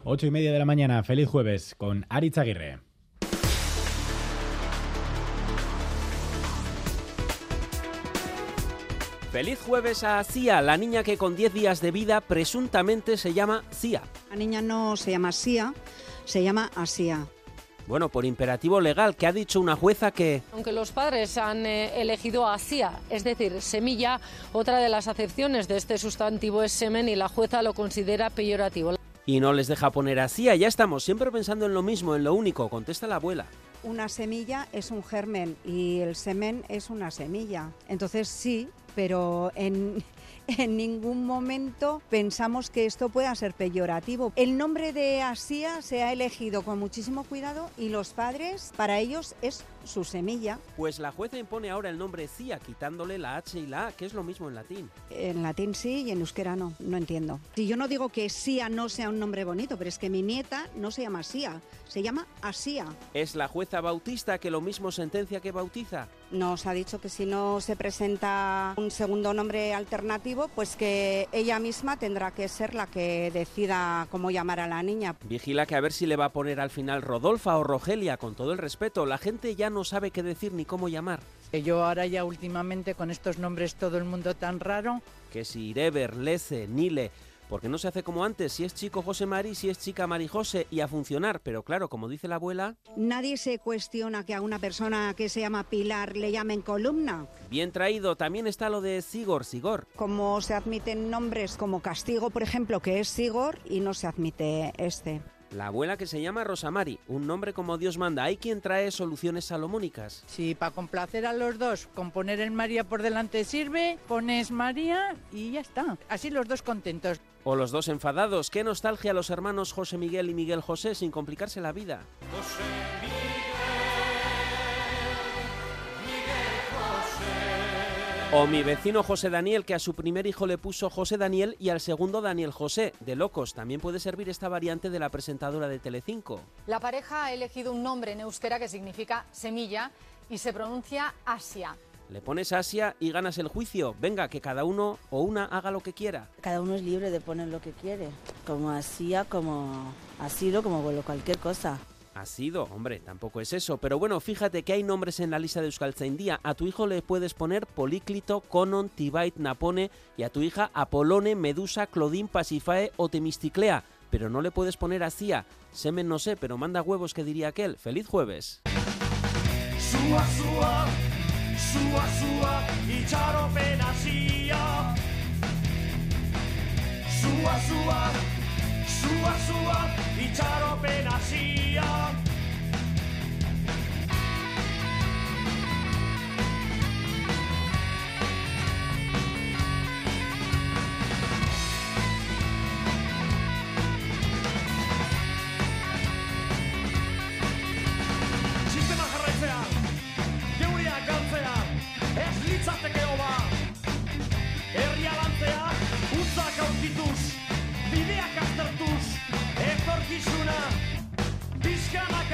8:30 de la mañana, feliz jueves con Aritz Aguirre. Feliz jueves a Sia, la niña que con 10 días de vida presuntamente se llama Sia. La niña no se llama Sia, se llama Asia. Bueno, por imperativo legal, que ha dicho una jueza que... Aunque los padres han elegido Asia, es decir, semilla, otra de las acepciones de este sustantivo es semen y la jueza lo considera peyorativo. Y no les deja poner a Sia, ya estamos siempre pensando en lo mismo, en lo único, contesta la abuela. Una semilla es un germen y el semen es una semilla. Entonces sí, pero en ningún momento pensamos que esto pueda ser peyorativo. El nombre de Asia se ha elegido con muchísimo cuidado y los padres, para ellos, es su semilla. Pues la jueza impone ahora el nombre Sia, quitándole la H y la A, que es lo mismo en latín. En latín sí y en euskera no entiendo. Si yo no digo que Sia no sea un nombre bonito, pero es que mi nieta no se llama Sia, se llama Asia. ¿Es la jueza bautista que lo mismo sentencia que bautiza? Nos ha dicho que si no se presenta un segundo nombre alternativo, pues que ella misma tendrá que ser la que decida cómo llamar a la niña. Vigila que a ver si le va a poner al final Rodolfa o Rogelia, con todo el respeto. La gente ya no sabe qué decir ni cómo llamar. Yo ahora ya últimamente con estos nombres todo el mundo tan raro. Que si Ireber, Lece, Nile... Porque no se hace como antes, si es chico José Mari, si es chica Mari José, y a funcionar. Pero claro, como dice la abuela... Nadie se cuestiona que a una persona que se llama Pilar le llamen columna. Bien traído, también está lo de Sigor. Como se admiten nombres como Castigo, por ejemplo, que es Sigor, y no se admite este. La abuela que se llama Rosamari, un nombre como Dios manda. Hay quien trae soluciones salomónicas. Sí, para complacer a los dos, con poner el María por delante sirve, pones María y ya está. Así los dos contentos. O los dos enfadados. Qué nostalgia a los hermanos José Miguel y Miguel José sin complicarse la vida. José Miguel, O mi vecino José Daniel, que a su primer hijo le puso José Daniel y al segundo Daniel José. De locos. También puede servir esta variante de la presentadora de Telecinco. La pareja ha elegido un nombre en euskera que significa semilla y se pronuncia Asia. Le pones Asia y ganas el juicio. Venga, que cada uno o una haga lo que quiera. Cada uno es libre de poner lo que quiere. Como Asia, como ha sido, como cualquier cosa. Ha sido, hombre, tampoco es eso. Pero bueno, fíjate que hay nombres en la lista de Euskaltzaindia. A tu hijo le puedes poner Políclito, Conon, Tibait, Napone, y a tu hija Apolone, Medusa, Clodín, Pasifae o Temisticlea. Pero no le puedes poner Asia. Semen no sé, pero manda huevos, que diría aquel. ¡Feliz jueves! Sua, sua, sua, sua, itxaropen hasia. Sua, sua, sua, sua, itxaropen hasia. Sistema jarraitzea, geuriak galtzea, ez litzateke hoba. Herria lantzea, utzak aurkituz, bideak aztertuz, etorkizuna, bizkanak